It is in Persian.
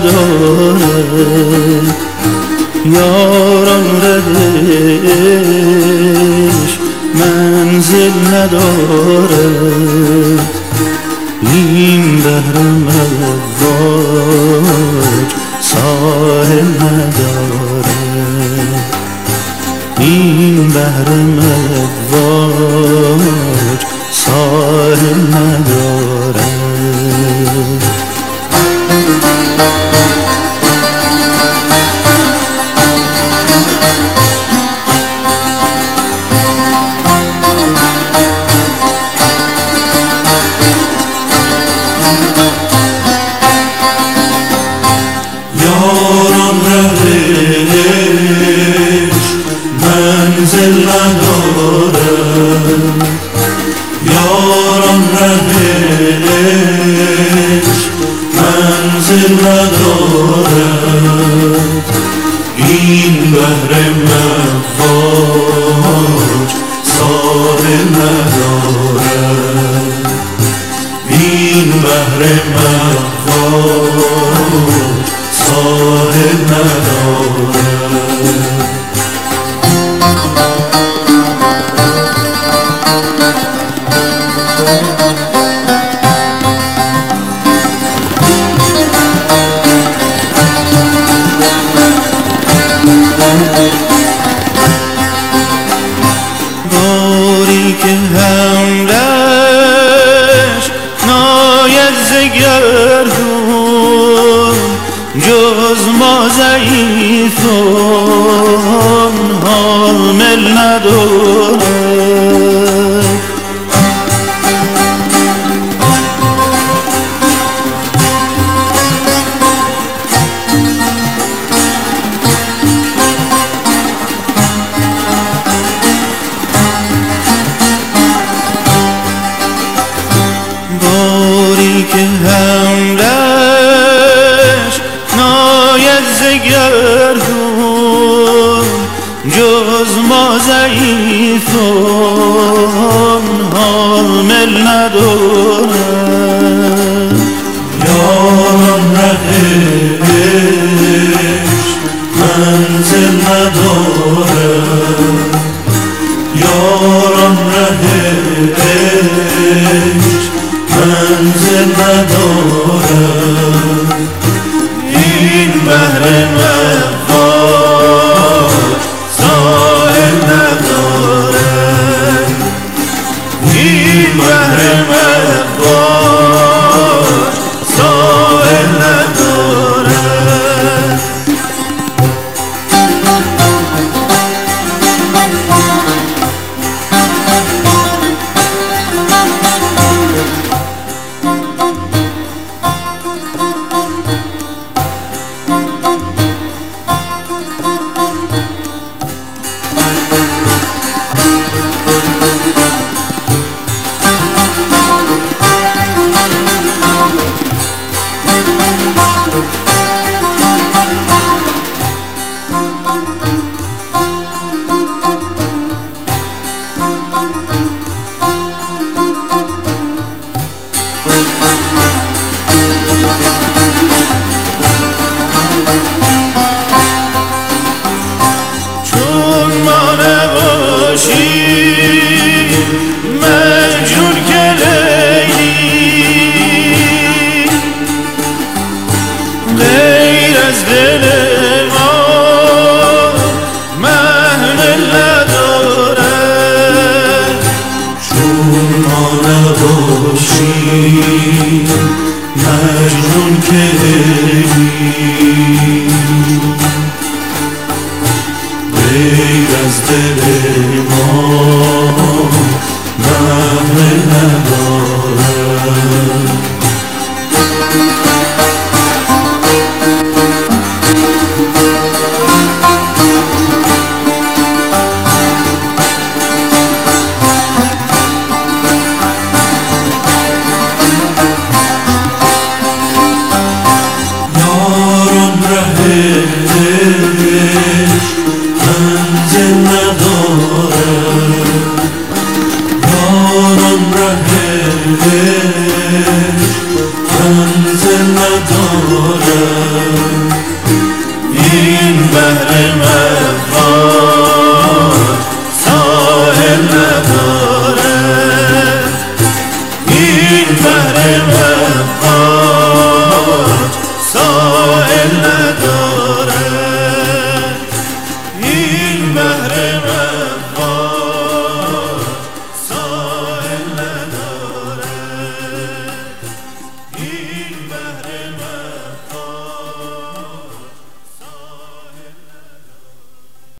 نداره، یاران ردش منزل نداره. این بحر مواج ساحل نداره، این بحر مواج ساحل نداره. یاران ردش منزل نداره، یاران ردش منزل نداره. این بحر مواج ساحل نداره، این بحر مواج ساحل نداره. باری که حملش ناید ز گردون، جز ما ضعیفان حامل نداره. باری که حملش ناید ز گردون، جز ما ضعیفان حامل نداره. یاران ردش منزل نداره، یاران ردش منزل نداره. این بحر مواج ساحل نداره، این بحر مواج ساحل نداره. چون ما نباشیم مجنون که لیلی، غیر از دل ما محمل نداره. چون ما نباشیم مجنون که